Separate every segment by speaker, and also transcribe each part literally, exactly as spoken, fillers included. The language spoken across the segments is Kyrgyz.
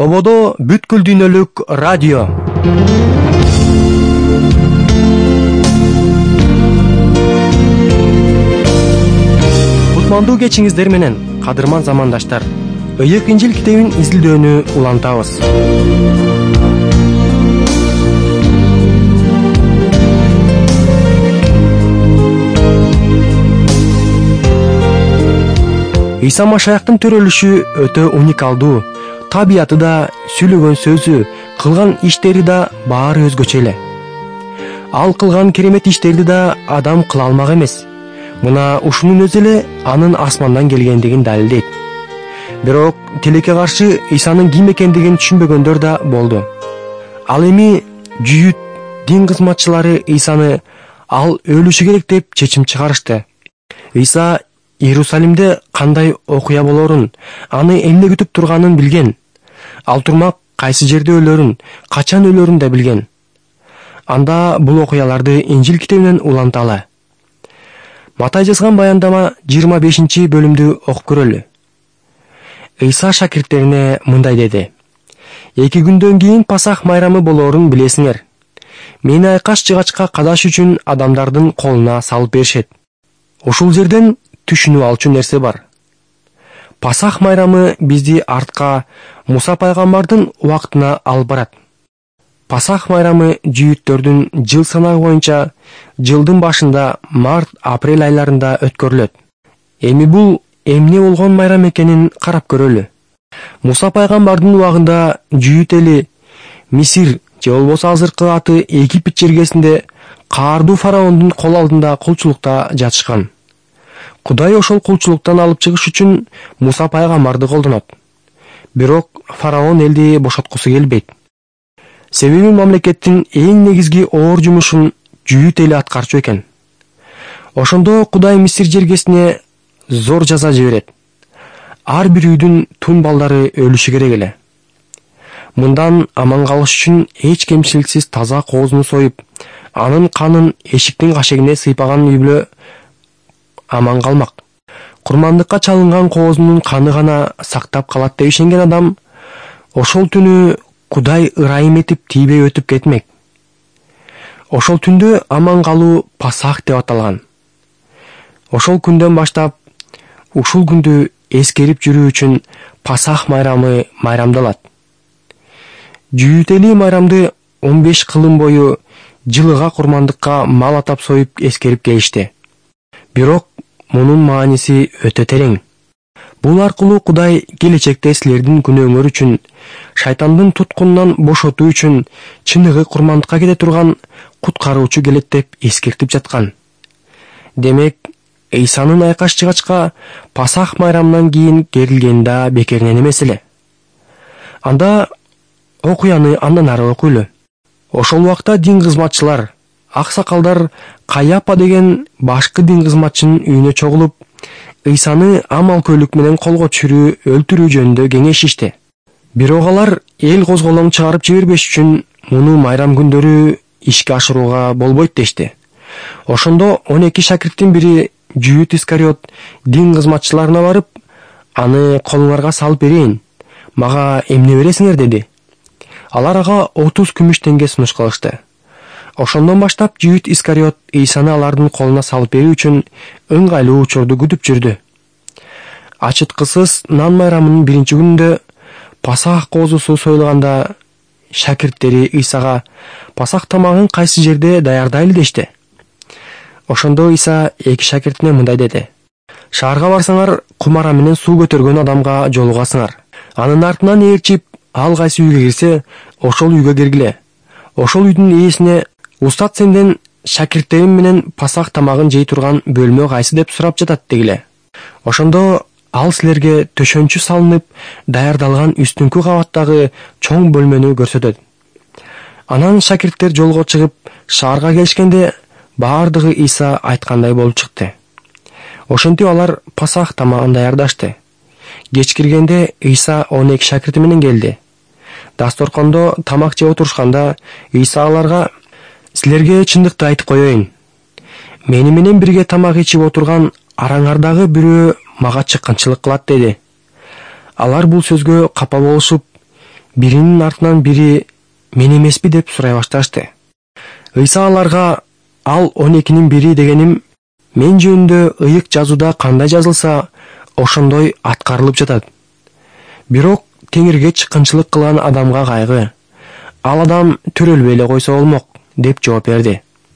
Speaker 1: Ободо бүткүл дүйнөлүк радио. Кутмандуу кечиңиздер менен, кадырман замандаштар. Ыйык Инжил китебин изилдөөнү улантабыз. Иса Машаяктын төрөлүшү өтө уникалдуу. Табияты да, сүйлөгөн сөзү, кылган иштери да баары өзгөчө эле. Ал кылган керемет иштерди да адам кыла алмак эмес. Мына ушунун өзү эле анын асмандан келгендигин далилдейт. Бирок тилекке каршы Исанын ким экендигин түшүнбөгөндөр да болду. Ал эми жүйүт дин кызматчылары Исаны ал өлүшү керек деп чечим чыгарышты. Иса Иерусалимде кандай окуя болорун, аны эмне күтүп турганын билген. Ал турмак кайсы жерде өлөрүн, качан өлөрүн да билген. Анда бул окуяларды Инжил китебинен уланталы. Матай жазган баяндама жыйырма бешинчи бөлүмдү окуп көрөлү. Иса шакирттерине мындай деди: Эки күндөн кийин Пасах майрамы болоорун билесиңер. Мени айкаш жыгачка кадаш үчүн адамдардын колуна салып беришет. Ушул жерден түшүнүп алчу нерсе бар. Пасах майрамы бизди артка Муса пайгамбардын убактына алып барат. Пасах майрамы жүйүттөрдүн жыл санагы боюнча жылдын башында март-апрель айларында өткөрүлөт. Эми бул эмне болгон майрам экенин карап көрөлү. Муса пайгамбардын убагында жүйүт эли Мисир же болбосо азыркы аты Египет жергесинде каардуу фараондун кол алдында кулчулукта жатышкан. Кудай ошол кулчулуктан алып чыгыш үчүн Муса пайгамбарды колдонот. Бирок фараон элди бошоткусу келбейт. Себеби мамлекеттин эң негизги оор жумушун жүйүт эли аткарчу экен. Ошондо Кудай Мисир жергесине зор жаза жиберет. Ар бир үйдүн тун балдары өлүшү керек эле. Мындан аман калыш үчүн эч кемчиликсиз таза коозуну союп, анын канын эшиктин кашегине сыйпаган үй бүлө аман калмак. Курмандыкка чалынган коозунун каны гана сактап калат деп ишенген адам ошол түнү Кудай ырайым этип тийбей өтүп кетмек. Ошол түндө аман калуу Пасах деп аталган. Ошол күндөн баштап ушул күндү эскерип жүрүү үчүн Пасах майрамы майрамдалат. Жүйүт эли майрамды он беш кылым бою жылыга курмандыкка мал атап союп эскерип келишти. Бирок мунун мааниси өтө терең. Бул аркылуу Кудай келечекте силердин күнөөңөр үчүн, шайтандын туткунунан бошотуу үчүн чыныгы курмандыкка кете турган куткаруучу келет деп эскертип жаткан. Демек, Исанын айкаш жыгачка Пасах майрамынан кийин керилгени да бекеринен эмес эле. Анда окуяны андан ары окуйлу. Ошол убакта дин кызматчылар, аксакалдар Каяпа деген башкы дин кызматчынын үйүнө чогулуп, Исаны амал көйлүк менен колго түшүрүү, өлтүрүү жөнүндө кеңешишти. Бирок алар эл козголоң чыгарып жибербеш үчүн муну майрам күндөрү ишке ашырууга болбойт дешти. Ошондо он эки шакирттин бири Жүйүт Искариот дин кызматчыларына барып, аны колуңарга салып берейин, мага эмне бересиңер деди. Алар ага отуз күмүш теңге сунуш кылышты. Ошондон баштап Жүйүт Искариот Исаны алардын колуна салып берүү үчүн ыңгайлуу учурду күтүп жүрдү. Ачыткысыз нан майрамынын биринчи күнүндө Пасах коозусу союлганда шакирттери Исага Пасах тамагын кайсы жерде даярдайлы дешти. Ошондо Иса эки шакиртине мындай деди: Шаарга барсаңар, кумара менен суу көтөргөн адамга жолугасыңар. Анын артынан ээрчип, ал кайсы үйгө кирсе, ошол үйгө киргиле. Ошол үйдүн ээсине: Устат сенден шакирттерим менен Пасах тамагын жей турган бөлмө кайсы деп сурап жатат дегиле. Ошондо ал силерге төшөнчү салынып, даярдалган үстүнкү кабаттагы чоң бөлмөнү көрсөтөт. Анан шакирттер жолго чыгып, шаарга келишкенде баардыгы Иса айткандай болуп чыкты. Ошентип алар Пасах тамагын даярдашты. Кеч киргенде Иса он эки шакирти менен келди. Дасторкондо тамак жеп отурушканда Иса аларга: Силерге чындыкты айтып коеюн. Мени менен бирге тамак ичип отурган араңардагы бирөө мага чыккынчылык кылат деди. Алар бул сөзгө капа болушуп, биринин артынан бири мен эмеспи деп сурай башташты. Ыйса аларга ал он экинин бири дегеним мен жөнүндө ыйык жазууда кандай жазылса, ошондой аткарылып жатат. Бирок теңирге чыккынчылык кылган адамга кайгы. Ал адам төрөлбөй эле койсо болмок деп жооп берди.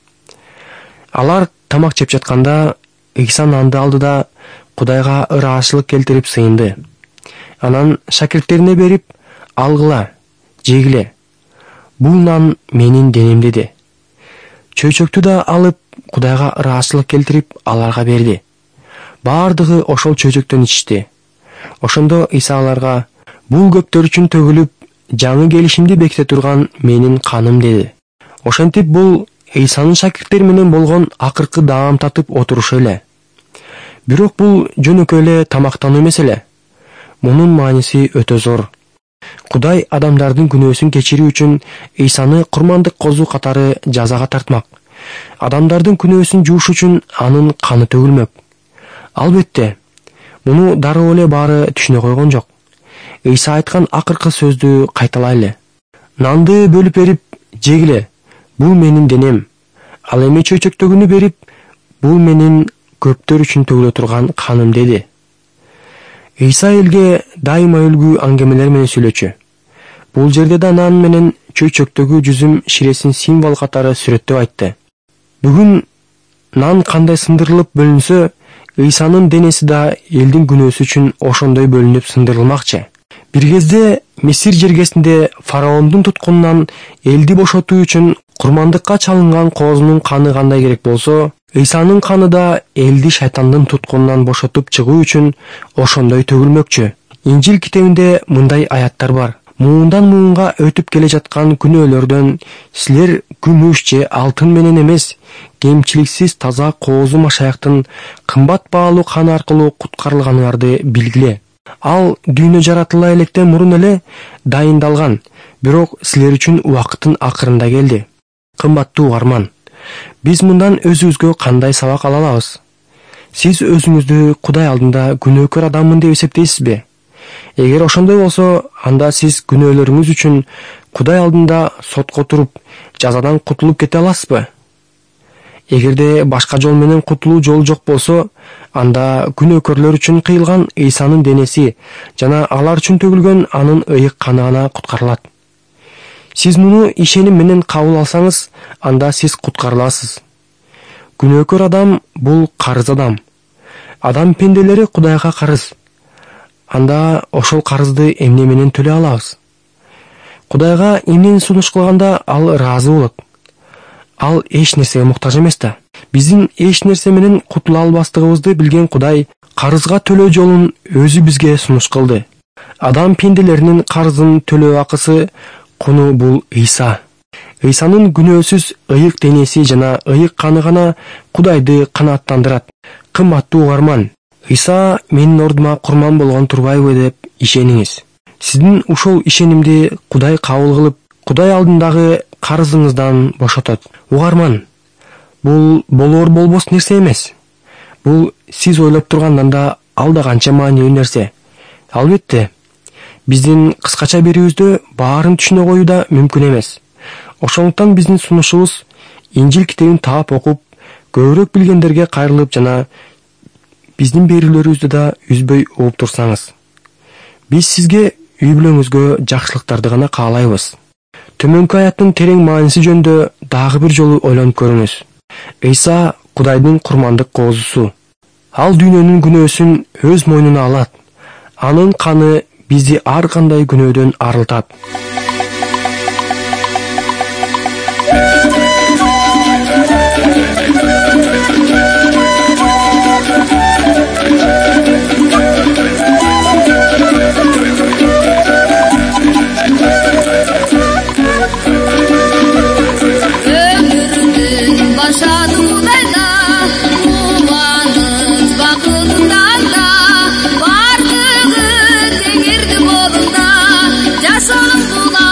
Speaker 1: Алар тамак жеп жатканда Ыйса нанды алды да Кудайга ыраазычылык келтирип сыйынды. Анан шакирттерине берип, алгыла, жегиле. Бул нан менин денем деди. Чөйчөктү да алып Кудайга ыраазычылык келтирип аларга берди. Бардыгы ошол чөйчөктөн ичишти. Ошондо Ыйса аларга: бул көптөр үчүн төгүлүп, жаңы келишимди беките турган менин каным деди. Ошентип бул Ыйсанын шакирттери менен болгон акыркы даам татып отурушу эле. Бирок бул жөнөкөй эле тамактануу эмес эле. Мунун мааниси өтө зор. Кудай адамдардын күнөөсүн кечирүү үчүн Ыйсаны курмандык козу катары жазага тартмак. Адамдардын күнөөсүн жууш үчүн анын каны төгүлмөк. Албетте, муну дароо эле баары түшүнө койгон жок. Ыйса айткан акыркы сөздү кайталайлы. Нанды бөлүп берип, жегиле. Бул менин денем. Ал эми чөйчөктөгүнү берип, бул менин көптөр үчүн төгүлө турган каным деди. Ыйса элге дайыма үлгү аңгемелер менен сүйлөчү. Бул жерде да нан менен чөйчөктөгү жүзүм ширесин символ катары сүрөттөп айтты. Бүгүн нан кандай сындырылып бөлүнсө, Ыйсанын денеси да элдин күнөөсү үчүн ошондой бөлүнүп сындырылмакчы. Бир кезде Мисир жергесинде фараондун туткунунан элди бошотуу үчүн курмандыкка чалынган коозунун каны кандай керек болсо, Ыйсанын каны да элди шайтандын туткунунан бошотуп чыгуу үчүн ошондой төгүлмөкчү. Инжил китебинде мындай аяттар бар: муундан муунга өтүп келе жаткан күнөөлөрдөн силер күмүш же алтын менен эмес, кемчиликсиз таза коозу Машаяктын кымбат баалуу каны аркылуу куткарылганыңарды билгиле. Ал дүйнө жаратыла электен мурун эле дайындалган, бирок силер үчүн убакыттын акырында келди. Кымбаттуу угарман, биз мындан өзүбүзгө кандай сабак ала алабыз? Сиз өзүңүздү Кудай алдында күнөөкөр адаммын деп эсептейсизби? Эгер ошондой болсо, анда сиз күнөөлөрүңүз үчүн Кудай алдында сотко туруп, жазадан кутулуп кете аласызбы? Эгерде башка жол менен кутулуу жолу жок болсо, анда күнөөкөрлөр үчүн кыйылган Ыйсанын денеси жана алар үчүн төгүлгөн анын ыйык каны гана куткарылат. Сиз муну ишеним менен кабыл алсаңыз, анда сиз куткарыласыз. Күнөөкөр адам бул карыз адам. Адам пенделери Кудайга карыз. Анда ошол карызды эмне менен төлөй алабыз? Кудайга эмнени сунуш кылганда ал ыраазы болот. Ал эч нерсеге муктаж эмес да. Биздин эч нерсе менен кутула албастыгыбызды билген Кудай карызга төлөө жолун өзү бизге сунуш кылды. Адам пенделеринин карызын төлөө акысы куну бул Ыйса. Ыйсанын күнөөсүз ыйык денеси жана ыйык каны гана Кудайды канааттандырат. Кымбаттуу угарман, Ыйса менин ордума курман болгон турбайбы деп ишениңиз. Сиздин ушул ишенимди Кудай кабыл кылып, Кудай алдындагы карызыңыздан бошотот. Угарман, бул болор болбос нерсе эмес. Бул сиз ойлоп тургандан да алда канча маанилүү нерсе. Албетте, биздин кыскача берүүбүздө баарын түшүнө коюу да мүмкүн эмес. Ошондуктан биздин сунушубуз Инжил китебин таап окуп, көбүрөөк билгендерге кайрылып жана биздин берүүлөрүбүздү да үзбөй угуп турсаңыз. Биз сизге үй бүлөңүзгө жакшылыктарды гана каалайбыз. Төмөнкү аяттын терең мааниси жөнүндө дагы бир жолу ойлонуп көрүңүз. Ыйса Кудайдын курмандык коозусу. Ал дүйнөнүн күнөөсүн өз мойнуна алат. Анын каны бизди ар кандай күнөөдөн арылтат.
Speaker 2: Yaşam bulan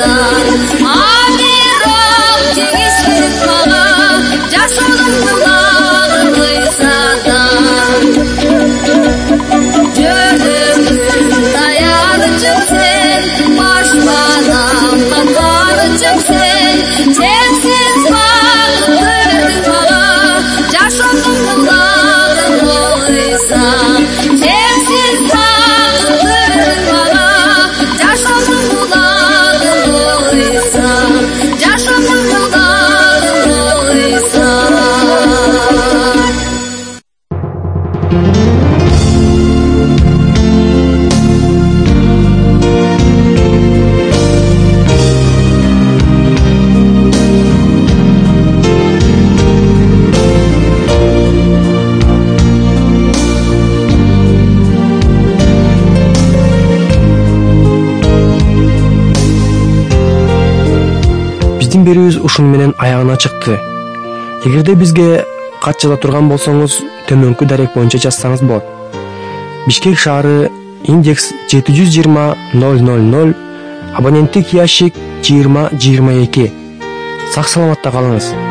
Speaker 1: Биздин берүүбүз ушун менен аягына чыкты. Эгерде бизге кат жаза турган болсоңуз, төмөнкү дарек боюнча жазсаңыз болот. Бишкек шаары, индекс жети жүз жыйырма ноль ноль ноль, абоненттик ящик жыйырма жыйырма эки. Сак саламатта калыңыз.